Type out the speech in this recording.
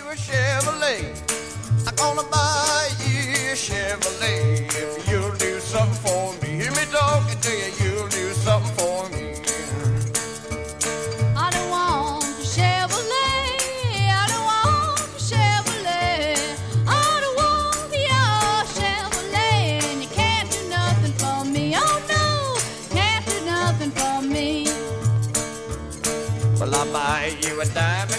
you a Chevrolet. I'm gonna buy you a Chevrolet if you'll do something for me. Hear me talking to you, you'll do something for me. I don't want a Chevrolet. I don't want a Chevrolet. I don't want your Chevrolet. And you can't do nothing for me. Oh no, can't do nothing for me. Well, I'll buy you a diamond